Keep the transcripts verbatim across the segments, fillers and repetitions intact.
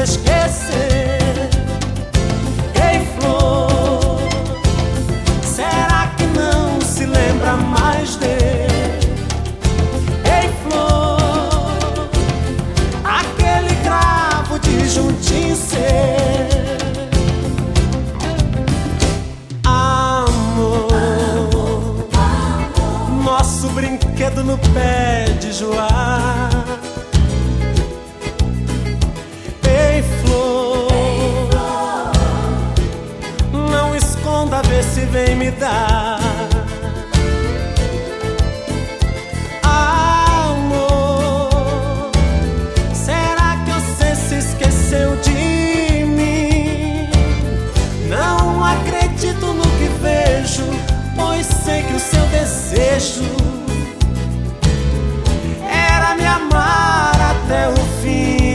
esquecer. Ei, flor, será que não se lembra mais dele? Ei, flor, aquele cravo de juntinho ser. Amor, nosso brinquedo no pé de joá. Ei, flor, não esconda, vê se vem me dar. Amor, será que você se esqueceu de mim? Não acredito no que vejo, pois sei que o seu desejo era me amar até o fim.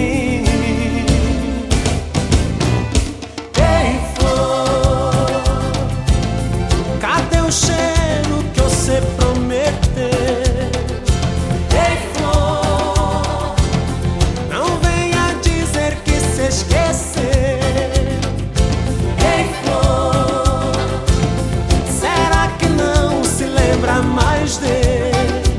Ei, flor, cadê o cheiro que você prometeu? Ei, flor, não venha dizer que se esqueceu. Ei, flor, será que não se lembra mais dele?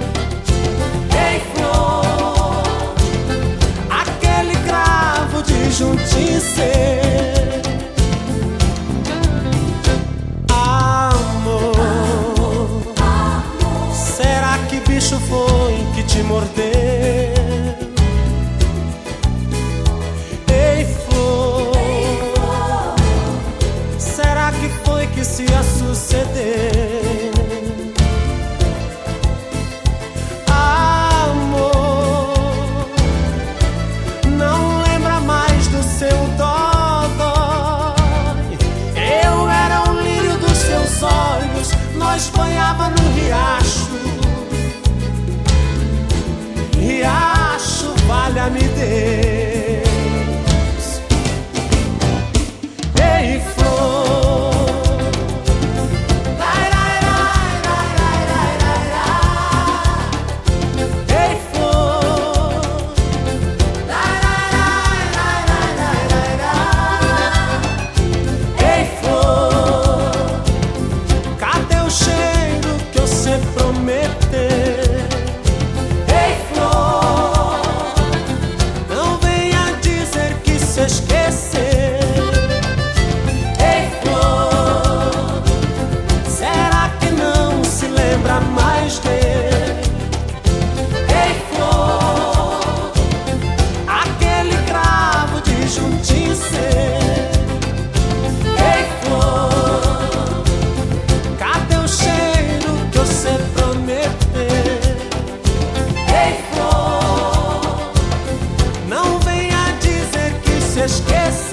Juntinho ser. Amor, amor, será que bicho foi que te mordeu? Ei, flor, ei, flor, será que foi que se a sucedeu? Nós banhava no riacho, riacho, valha-me Deus. Ei, flor, lai, lai, lai, lai, lai, lai, lai. Ei, flor, lai, lai, lai, lai, lai, lai, lai. Ei, flor, cadê o cheiro que você prometeu? Ei, flor, não venha dizer que se esqueceu. Ei, flor, será que não se lembra mais dele? Ei, flor, aquele cravo de juntinho ser. Ei, flor, cadê o cheiro que você prometeu? Ei, flor, não venha dizer que se esqueceu.